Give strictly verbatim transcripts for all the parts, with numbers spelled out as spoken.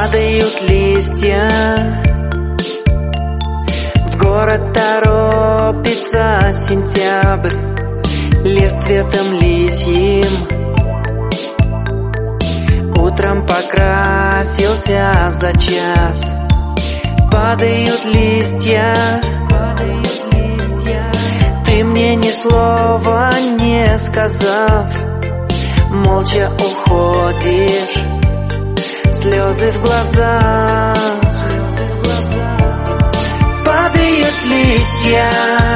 Падают листья, в город торопится сентябрь, лес цветом лисьим утром покрасился за час. Падают листья, ты мне ни слова не сказав, молча уходишь, слезы в глазах. Падают листья,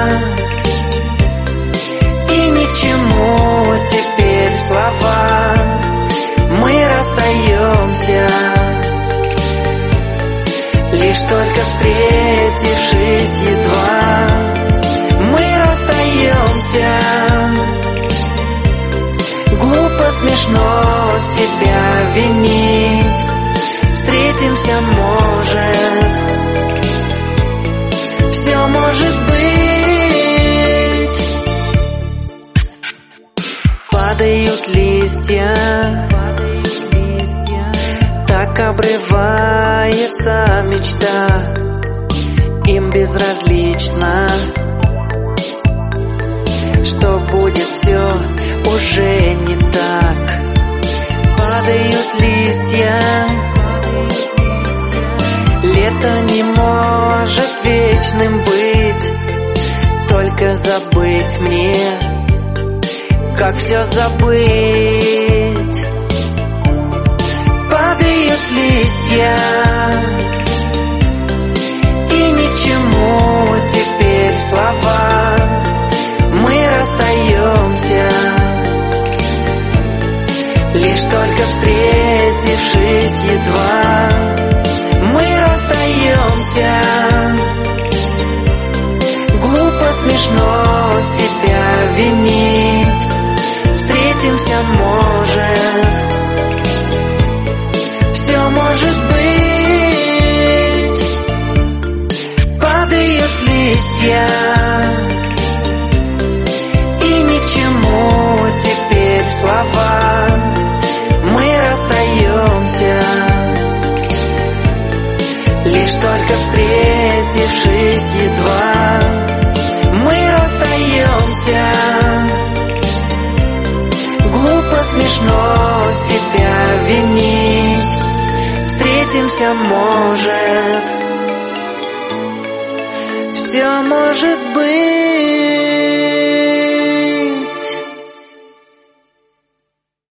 и ни к чему теперь слова. Мы расстаемся, лишь только встретившись едва. Мы расстаемся, глупо, смешно себя винить. Встретимся, может, все может быть. Падают листья, так обрывается мечта. Им безразлично, что будет все уже не так. Падают листья, лето не может вечным быть. Только забыть мне, как все забыть. Падают листья, и ни к чему теперь слова. Мы расстаемся, лишь только встретившись едва. Мы расстаемся, глупо, смешно себя винить. Встретимся, может, все может быть. Падают листья, и ни к чему теперь слова. Мы расстаемся, лишь только встретившись едва. Мы расстаемся, глупо, смешно себя винить. Встретимся, может, все может быть.